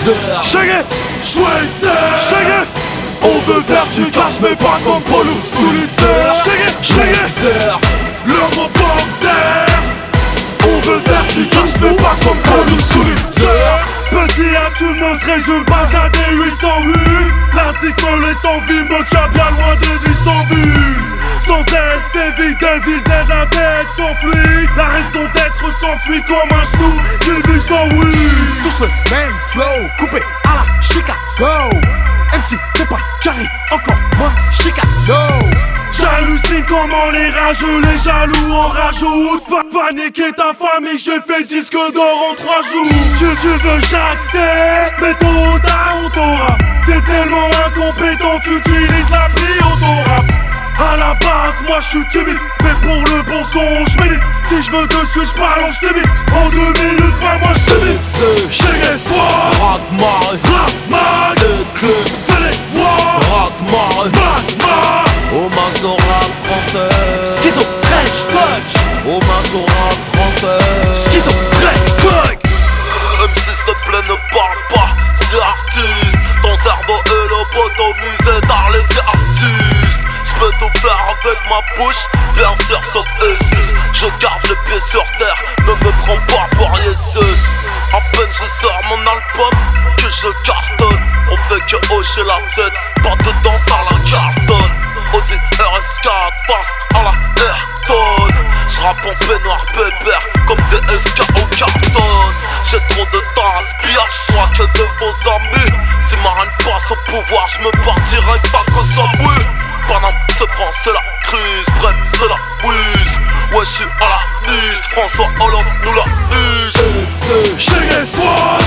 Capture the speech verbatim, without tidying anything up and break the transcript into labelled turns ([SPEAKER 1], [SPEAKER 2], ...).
[SPEAKER 1] Shaggy, Schweitzer, Shaggy. On veut faire du cash mais pas comme Polo Pulitzer. Shaggy, Shaggy, le mot boxer. On veut faire du cash mais pas comme Polo Pulitzer. Petit à tout notre résume pas qu'à des huit cent huit. La cycle est sans vie, me tient bien loin des dix sans but. Sans elle, c'est vide, des villes d'aide à tête s'enfuit. La raison d'être s'enfuit comme un genou qui vit sans oui.
[SPEAKER 2] Tous le même flow, coupé à la Chicago. M C, t'es pas carré, encore moins Chicago.
[SPEAKER 1] J'hallucine comment les rageux, les jaloux en rajoutent. Va paniquer ta famille, je fais disque d'or en trois jours. Tu, tu veux jacter, mais tôt ou tard on t'aura. T'es tellement incompétent, tu utilises la plie auto-rap. À la base, moi j'suis timide, mais pour le bon son j'médite. Si j'veux de suite j'balance j't'évite. En deux minutes, frère, moi j't'évite. Shaggy Squad,
[SPEAKER 3] Rockman,
[SPEAKER 1] Rockman,
[SPEAKER 3] Eclipse,
[SPEAKER 1] c'est les voix,
[SPEAKER 3] Rockman,
[SPEAKER 1] Batman,
[SPEAKER 3] hommage au rap français.
[SPEAKER 2] Schizo, French touch.
[SPEAKER 3] Hommage au rap français.
[SPEAKER 2] Schizo, French touch.
[SPEAKER 3] M C s'il te plaît ne parle pas, c'est artiste. Ton cerveau est lobotomisé par les artistes. J'peux tout faire avec ma bouche, bien sûr sauf E six. Je garde les pieds sur terre, ne me prends pas pour Jesus. À peine je sors mon album, que je cartonne. On fait que hocher la tête, pas de danse à la cartonne. Audi R S quatre, face à la Ayrton. J'rappe en peignoir pépère, comme des S K au carton. J'ai trop de temps à spiage, toi que de vos amis. Si ma reine passe au pouvoir, j'me partirai pas qu'au sabouille. Paname se prend, c'est la crise, bref, c'est la whiz. Ouais, j'suis à la liste, François Hollande nous la use.
[SPEAKER 1] Shaggy Squad,